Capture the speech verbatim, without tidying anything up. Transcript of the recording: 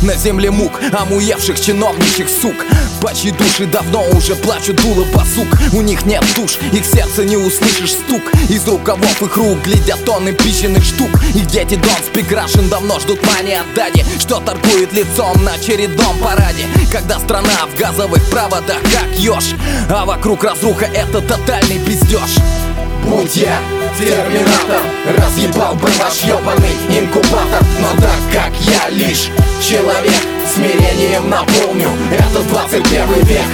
на земле мук омуевших чиновничьих сук, по чьи души давно уже плачут дулы басук. У них нет душ, их сердце не услышишь стук. Из рукавов их рук глядят тонны пищенных штук. Их дети Дон Спикрашен давно ждут мани от Дади, что торгует лицом на очередном параде. Когда страна в газовых проводах как еж, а вокруг разруха, это тотальный пиздеж. Будь я терминатор, разъебал бы ваш ёбаный инкубатор. Но так как я лишь человек, смирением наполню этот двадцать первый век.